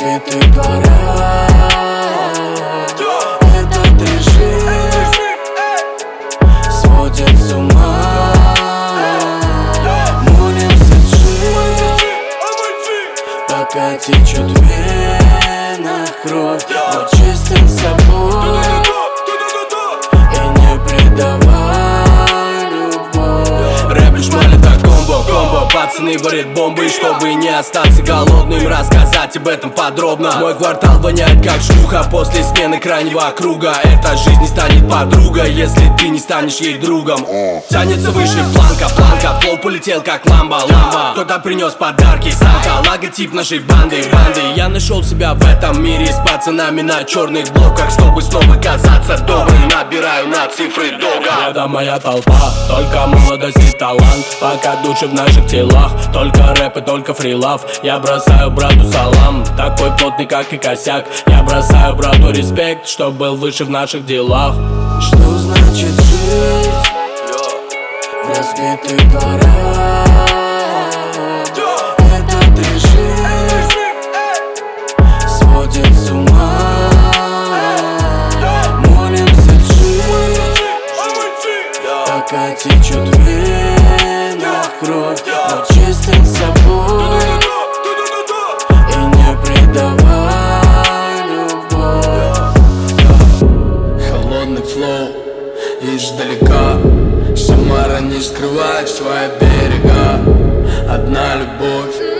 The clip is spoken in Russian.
разбитый барак. Этот режим сводит с ума. Молимся жить, пока течет в венах кровь. Будь честен с собой и не предавай любовь. Рэп лишь маленькая комбо, пацаны варят бомбы. И чтобы не остаться голодным, рассказать об этом подробно. Мой квартал воняет как шлюха после смены крайнего круга. Эта жизнь не станет подругой, если ты не станешь ей другом. Тянется выше планка, флоу полетел как ламба. Кто-то принес подарки, Санта, логотип нашей банды. Я нашел себя в этом мире с пацанами на черных блоках, чтобы снова казаться добрым. Набираю на цифры долга. Рядом моя толпа, только молодость и талант. Пока души в наших телах, только рэп и только фрилав. Я бросаю брату салам, такой плотный как и косяк. Я бросаю брату респект, чтоб был выше в наших делах. Что значит жизнь в разбитый барак? Этот режим сводит с ума. Молимся жить, пока течет в венах кровь. Будь честен с собой и не предавай любовь. Холодный флоу издалека. Самара не скрывает свои берега. Одна любовь.